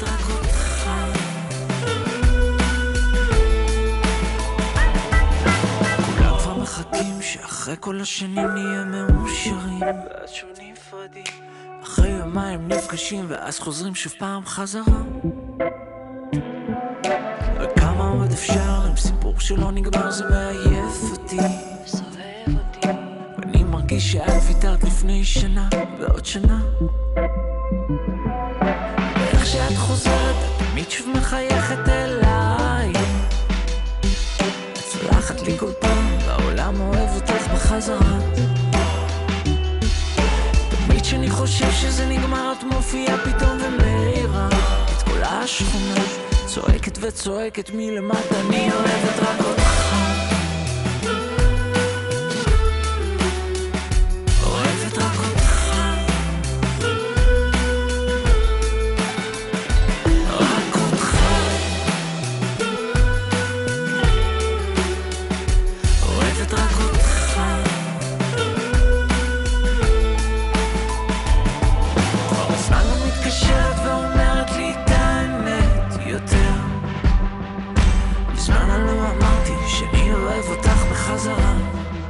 אוהבת רק אותך. כולם כבר מחכים שאחרי כל השנים נהיה מאושרים, ואז שוב נפרדים, אחרי יומיים נפגשים ואז חוזרים שוב פעם חזרה. וכמה עוד אפשר עם סיפור שלא נגמר, זה מעייף אותי, מסובב אותי, ואני מרגיש שאת ויתרת לפני שנה ועוד שנה. ואיך שאת חוזרת את תמיד שוב מחייכת אליי, את צולחת לי כל פעם והעולם אוהב אותך בחזרה. תמיד שאני חושב שזה נגמר את מופיעה פתאום ומאירה את כל השכונה, צועקת וצועקת מלמטה, אני אוהבת רק אותך. אוהבת רק אותך. רק אותך. אוהבת רק אותך. כבר בזמן לא מתקשרת ואומרת לי את האמת יותר. בזמן אני לא אמרתי שאני אוהב אותך בחזרה.